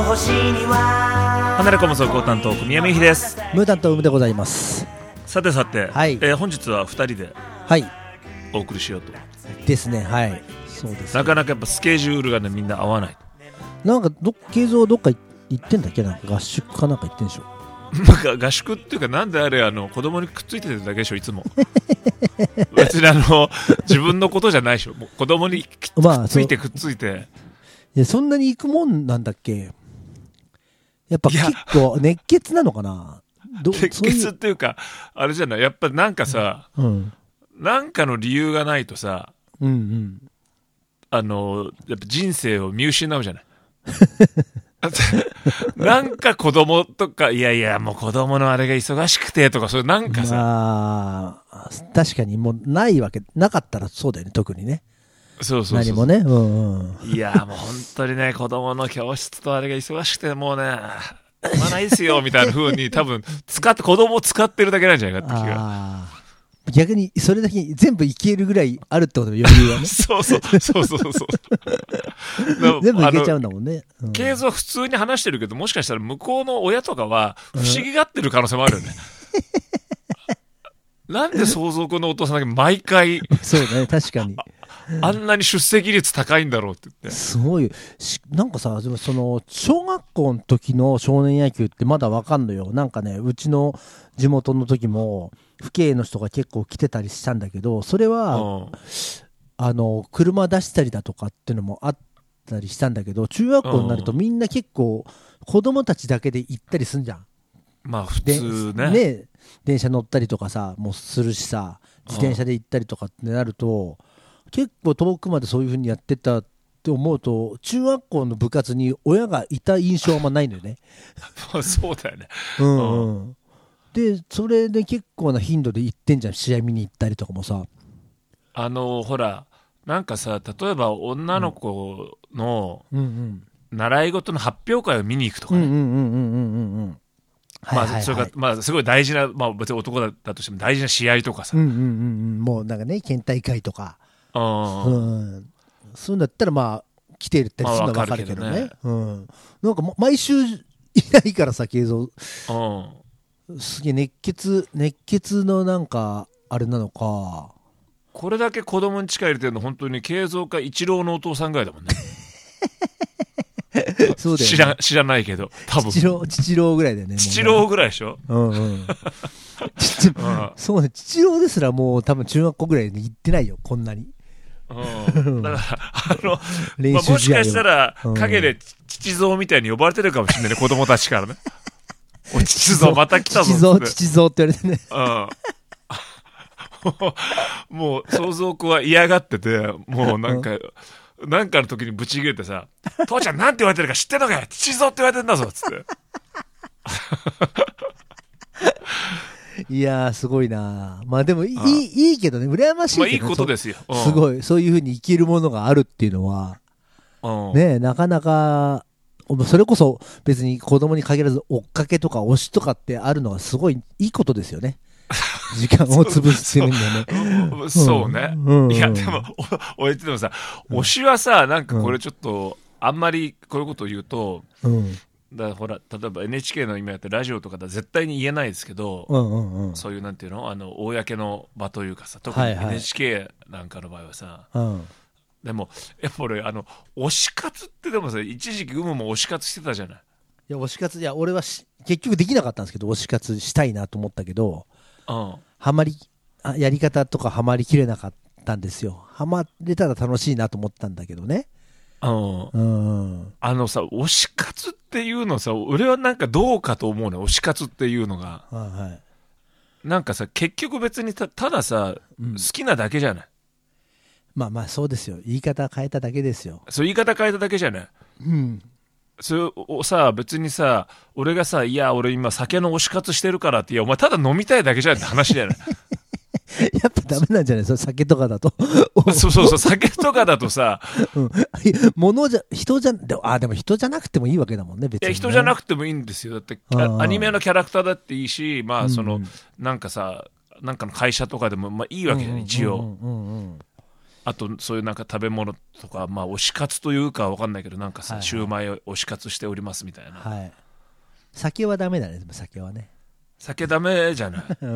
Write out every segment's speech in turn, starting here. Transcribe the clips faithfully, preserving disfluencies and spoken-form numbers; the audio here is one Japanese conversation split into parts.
星には離れ込む走行担当組山由紀です。 ムー担当ムでございます。 さてさて、 はい、 えー、本日はふたりでお送りしようと、 はい、ですね。はい、そうです、ね、 なかなかやっぱスケジュールがねみんな合わない。 なんかど慶三どっか行ってんだっけな、合宿かなんか行ってんでしょなんか合宿っていうか、なんであれあの子供にくっついてるだけでしょいつも別にあの自分のことじゃないでしょ、もう子供にくっついてくっついて、 いやそんなに行くもんなんだっけ。やっぱ結構熱血なのかな。ど熱血っていうかあれじゃない、やっぱなんかさ、 うん、 なんかの理由がないとさ、 うんうん、 あのやっぱ人生を見失うじゃないなんか子供とか、いやいやもう子供のあれが忙しくてとか、それなんかさ、 まあ、確かにもうないわけなかったらそうだよね、特にね。 そうそうそうそう、 何もね、うんうん、 いやもう本当にね、子供の教室とあれが忙しくてもうねまあないですよみたいな風に多分使って子供を使ってるだけなんじゃないかって気が。 あ逆にそれだけ全部いけるぐらいあるってことの余裕はねそうそうそうそうそう全部いけちゃうんだもんね。 ケイゾは普通に話してるけど、もしかしたら向こうの親とかは不思議がってる可能性もあるよね、うん、なんで相続のお父さんだけ毎回そうね、確かにあんなに出席率高いんだろうって言って、 すごいなんかさ、その小学校の時の少年野球ってまだわかんのよ。なんかね、うちの地元の時も父兄の人が結構来てたりしたんだけど、それは、うん、あの車出したりだとかっていうのもあったりしたんだけど、中学校になるとみんな結構子供たちだけで行ったりすんじゃん。 まあ普通 ね, ね電車乗ったりとかさもうするしさ、自転車で行ったりとかってなると、結構遠くまでそういう風にやってたって思うと、中学校の部活に親がいた印象はあんまないのよねそうだよね、 うん、うん、でそれで結構な頻度で行ってんじゃん、試合見に行ったりとかもさ。あのほらなんかさ、例えば女の子の習い事の発表会を見に行くとかね、まあそれがまあすごい大事な、まあ別に男だったとしても大事な試合とかさ、 うんうんうんうん、もうなんかね県大会とか、 あ、 うん、そういうんだったらまあ来てるったりするのは分かるけどね、まあ、けどね、うん、なんか毎週いないからさ、慶三、うん、すげえ熱血熱血のなんかあれなのか。 これだけ子供に力入れてるの本当に慶三か一郎のお父さんぐらいだもんねそうだよね、 知ら、知らないけど多分父郎、父郎ぐらいだよね。 父郎ぐらいでしょ、うんうん、 そうね、父郎ですらもう多分中学校ぐらいで行ってないよ、こんなに。 うん、だからあの、まあ、もしかしたら陰で父蔵みたいに呼ばれてるかもしれないね、子供たちからねお父蔵また来たぞって父蔵って言われてね、 うんもう相続は嫌がってて、もうなんかなんかの時にブチ切れてさ、父ちゃんなんて言われてるか知ってんのかよ、父蔵って言われてんだぞっつっていやーすごいな。まあでもいい、いいけどね、羨ましいけど、ね、 まあいいことですよ、うん、 すごいそういう風に生きるものがあるっていうのは、うん、ね、なかなかそれこそ別に子供に限らず追っかけとか推しとかってあるのはすごいいいことですよね時間を潰してるんだよねそうね、うんうん、いやでも俺ってでもさ、推しはさ、なんかこれちょっと、うん、あんまりこういうことを言うと、うん、だからほら例えば エヌエイチケー の今やってラジオとかでは絶対に言えないですけど、うんうんうん、そういうなんていうの、あの公の場というかさ、特に エヌエイチケー なんかの場合はさ、はいはい、でもやっぱ俺あの推し活ってでもさ、一時期有無も推し活してたじゃない。 いや推し活、いや俺はし結局できなかったんですけど、推し活したいなと思ったけど、うん、はまりあやり方とかはまりきれなかったんですよ。はまれたら楽しいなと思ったんだけどね。 うんうん、あのさ、推し活っていうのさ、俺はなんかどうかと思うね、推し活っていうのが、はいはい、なんかさ結局別に た, たださ、うん、好きなだけじゃない。 まあまあそうですよ、言い方変えただけですよ。 そう言い方変えただけじゃない、うん、それをさ別にさ俺がさ、いや俺今酒の推し活してるからって、いやお前ただ飲みたいだけじゃんって話じゃないやっぱダメなんじゃない、それ酒とかだとそうそうそう、酒とかだとさ、うん、 物じゃ人じゃであでも人じゃなくてもいいわけだもんね、別にね。いや人じゃなくてもいいんですよ。だってアニメのキャラクターだっていいし、まあその、うん、なんかさなんかの会社とかでもまあいいわけじゃない、一応。 あとそういうなんか食べ物とか、まあ、推し活というかわかんないけどなんかさ、 はいはい、 シューマイを推し活しておりますみたいな、 はい、酒はダメだね。でも酒はね、 酒ダメじゃないうん、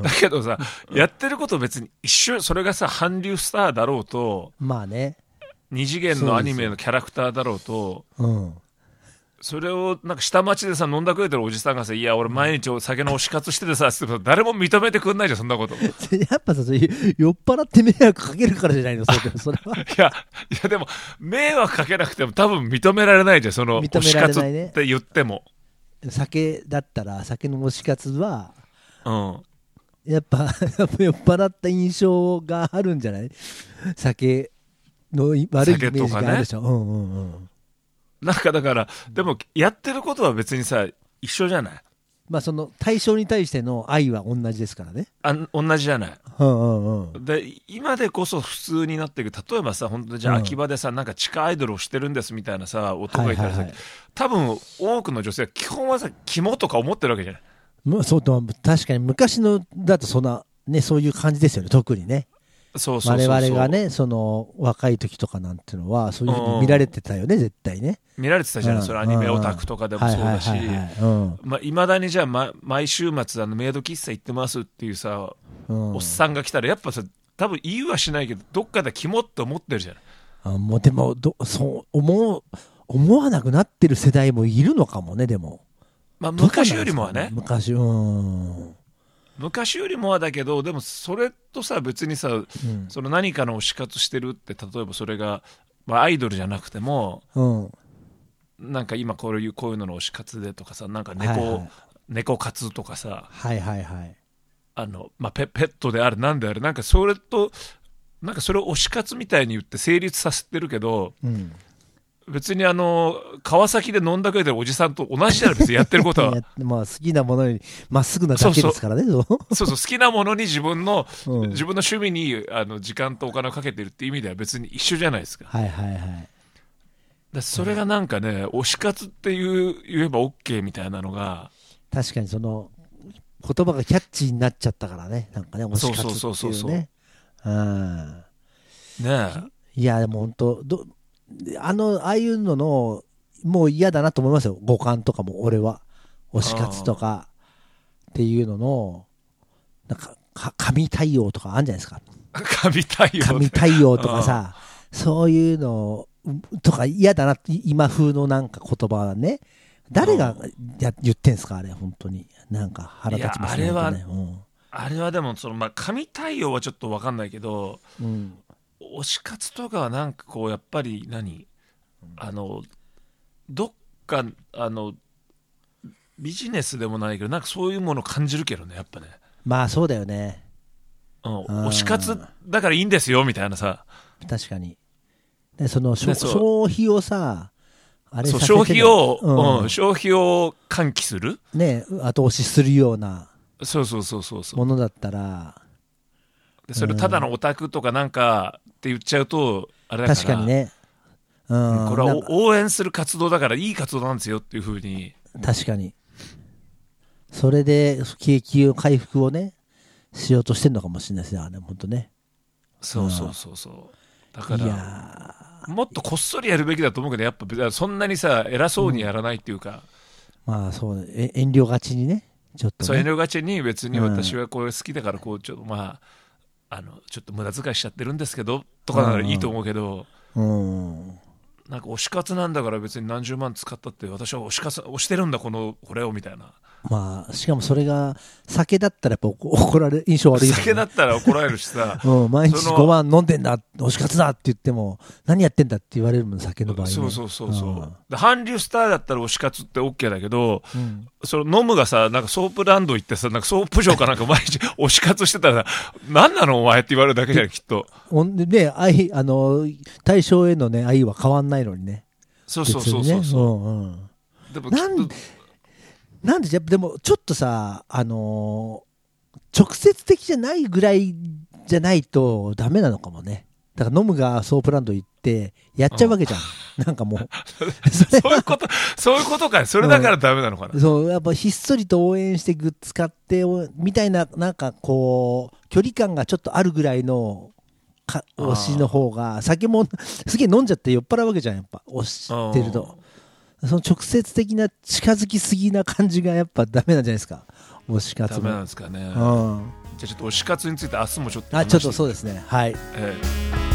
だけどさ、やってること別に一緒、それがさ韓流スターだろうと、 まあね、 二次元のアニメのキャラクターだろうと、 うん、 それをなんか下町でさ飲んだくれてるおじさんがさ、いや俺毎日酒の推し活しててさって言って誰も認めてくんないじゃんそんなことやっぱさ、そういう酔っ払って迷惑かけるからじゃないの、それそれは。 いやいやでも迷惑かけなくても多分認められないじゃん、その推し活って言っても。 酒だったら酒の推し活は、 うん、 やっぱ酔っ払った印象があるんじゃない？酒の悪いイメージがあるでしょ、ね、うんうんうん、 なんかだからでもやってることは別にさ一緒じゃない。 まあその対象に対しての愛は同じですからね。 あ、同じじゃない、 うんうんうん、 で今でこそ普通になっていく。例えばさ本当にじゃあ秋葉でさ、うん、なんか地下アイドルをしてるんですみたいなさ男がいたらさ、はいはいはい、多分多くの女性は基本はさ肝とか思ってるわけじゃない。 まあ、そうと確かに昔のだとそんな、ね、そういう感じですよね、特にね。 そうそうそうそう、 我々がねその若い時とかなんていうのはそういうふうに見られてたよね、うん、絶対ね見られてたじゃない、うん、それアニメオタクとかでもそうだし、いまだにじゃあ、ま、毎週末あのメイド喫茶行ってますっていうさ、うん、おっさんが来たらやっぱさ多分言いはしないけどどっかでキモって思ってるじゃない。 あもうでもどそう思う思わなくなってる世代もいるのかもね。でもまあ、昔よりもはね、 昔、うん、 昔よりもはだけどでもそれとさ別にさ、うん、その何かの推し活してるって例えばそれが、まあ、アイドルじゃなくても、うん、なんか今こういうこういうのの推し活でとかさなんか猫、はいはい、猫活とかさ、 はいはいはい、 あのまあ、ペ, ペットであるなんであるなんかそれとなんかそれを推し活みたいに言って成立させてるけど、うん別にあの川崎で飲んだくれてるおじさんと同じじゃないですかやってることはまあ好きなものにまっすぐなだけですからね。 そうそうそうそう好きなものに自分の、うん、自分の趣味にあの時間とお金をかけてるっていう意味では別に一緒じゃないですか。 はいはいはい。 だそれがなんかね、推し活っていう言えば OK みたいなのが確かにその言葉がキャッチーになっちゃったからね。なんかね推し活っていうね。そうそうそうそう。うんねえいやでも本当どあのああいうののもう嫌だなと思いますよ。五感とかも俺は推し活とかっていうののなんか神対応とかあるんじゃないですか。 神対応神対応とかさそういうのとか嫌だな今風のなんか言葉はね誰がや言ってんすかあれ本当になんか腹立ちますね。 いやあれは、うん、あれはでもそのまあ神対応はちょっと分かんないけど、うん推し活とかはなんかこうやっぱり何あのどっかあのビジネスでもないけどなんかそういうものを感じるけどねやっぱね。 まあそうだよね、 うん、推し活だからいいんですよみたいなさ。 確かにでその消費をさあれさせて消費を、うんうん、消費を喚起するね後押しするようなそうそうそうそうそうものだったらでそれただのオタクとかなんかって言っちゃうとあれだから確かにね、 うん、これは応援する活動だからいい活動なんですよっていう風に確かにそれで景気を回復をねしようとしてるのかもしれないですねあれ本当ね。 そうそうそうそう、うん、だからいやもっとこっそりやるべきだと思うけどやっぱそんなにさ偉そうにやらないっていうか、 うん、まあそうえ遠慮がちにねちょっとねそう遠慮がちに別に私はこれ好きだからこうちょっとまああのちょっと無駄遣いしちゃってるんですけどとかならいいと思うけど、うんうん、なんか推し活なんだから別に何十万使ったって私は推し活推してるんだこのこれをみたいな。 まあしかもそれが酒だったらやっぱ怒られ印象悪い、ね、 酒だったら怒られるしさ、 うん、毎日ごまん飲んでんだ推し活だって言っても何やってんだって言われるもん酒の場合、ね、 そうそうそうそう、うん、で韓流スターだったら推し活って OK だけど、うん、その飲むがさなんかソープランド行ってさなんかソープ場かなんか毎日推し活してたら何なのお前って言われるだけじゃんきっと。 ほんでね愛あの対象へのね愛は変わんないのにね。 そうそうそうそうそう、うんうん、 でもなんなんででもちょっとさあのー、直接的じゃないぐらいじゃないとダメなのかもね。だからノムがソープランド行ってやっちゃうわけじゃん、うん、なんかもうそういうことそういうことかそれだからダメなのかな、 うん、そうやっぱひっそりと応援してグッズ買ってみたいななんかこう距離感がちょっとあるぐらいのか推しの方が、酒もすげえ飲んじゃって酔っ払うわけじゃん、やっぱ推してると。その直接的な近づきすぎな感じがやっぱダメなんじゃないですか、推し活も。 ダメなんですかね、 うん、 じゃあちょっと推し活について明日もちょっとあちょっとそうですね、はい、 ええ